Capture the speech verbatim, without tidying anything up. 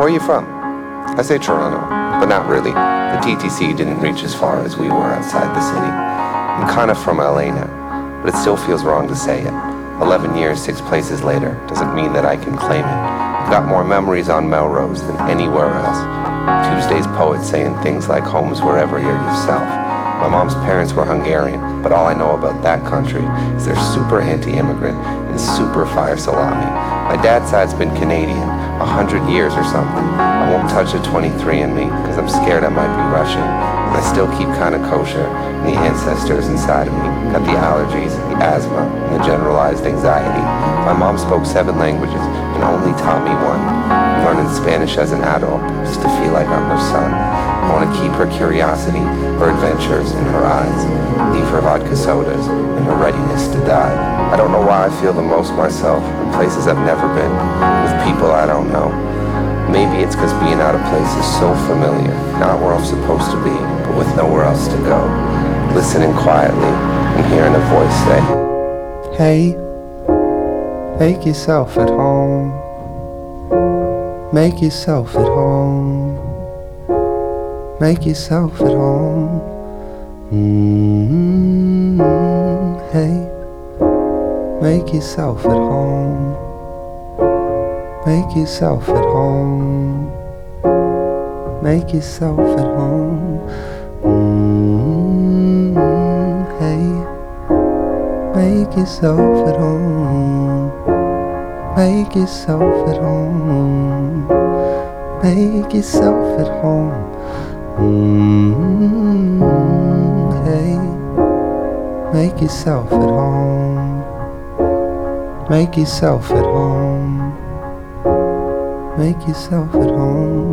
Where are you from? I say Toronto, but not really. The T T C didn't reach as far as we were outside the city. I'm kinda from L A now, but it still feels wrong to say it. Eleven years, six places later, doesn't mean that I can claim it. I've got more memories on Melrose than anywhere else. Tuesday's poet saying things like home's wherever you're yourself. My mom's parents were Hungarian, but all I know about that country is they're super anti-immigrant and super fire salami. My dad's side's been Canadian, a hundred years or something. I won't touch a twenty-three and me, because I'm scared I might be Russian. And I still keep kinda kosher, and the ancestors inside of me got the allergies, the asthma, and the generalized anxiety. My mom spoke seven languages and only taught me one. I'm learning Spanish as an adult, just to feel like I'm her son. I want to keep her curiosity, her adventures in her eyes, leave her vodka sodas, and her readiness to die. I don't know why I feel the most myself in places I've never been, with people I don't know. Maybe it's because being out of place is so familiar, not where I'm supposed to be, but with nowhere else to go. Listening quietly and hearing a voice say, "Hey, make yourself at home. Make yourself at home. Make yourself at home. Mm-hmm. Hey, make yourself at home. Make yourself at home. Make yourself at home. Mm-hmm. Hey, make yourself at home. Make yourself at home. Make yourself at home. Mm-hmm. Hey, make yourself at home. Make yourself at home. Make yourself at home.